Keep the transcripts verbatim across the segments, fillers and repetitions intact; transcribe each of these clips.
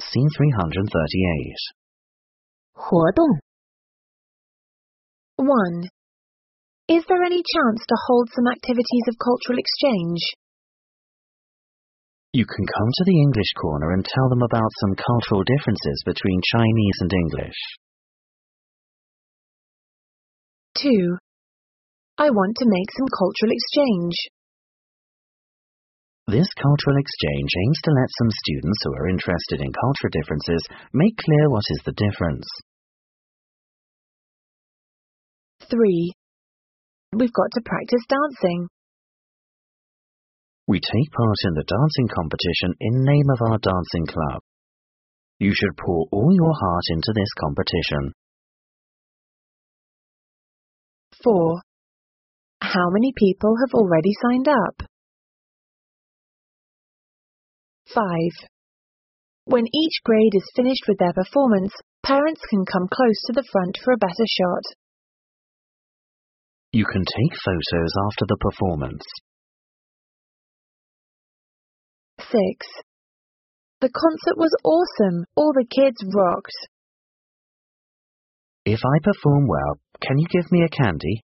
Scene three hundred thirty-eight. 活动 one. Is there any chance to hold some activities of cultural exchange? You can come to the English corner and tell them about some cultural differences between Chinese and English. two. I want to make some cultural exchange. This cultural exchange aims to let some students who are interested in cultural differences make clear what is the difference. three. We've got to practice dancing. We take part in the dancing competition in name of our dancing club. You should pour all your heart into this competition. four. How many people have already signed up? five. When each grade is finished with their performance, parents can come close to the front for a better shot. You can take photos after the performance. six. The concert was awesome. All the kids rocked. If I perform well, can you give me a candy?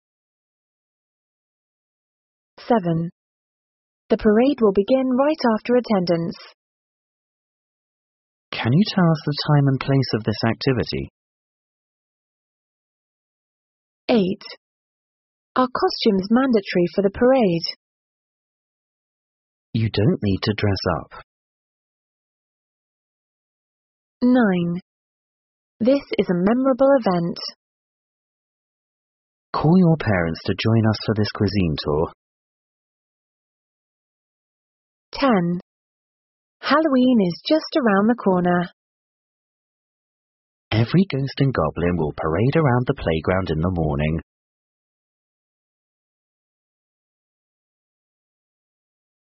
seven. The parade will begin right after attendance. Can you tell us the time and place of this activity? eight. Are costumes mandatory for the parade? You don't need to dress up. nine. This is a memorable event. Call your parents to join us for this cuisine tour. ten. Halloween is just around the corner. Every ghost and goblin will parade around the playground in the morning.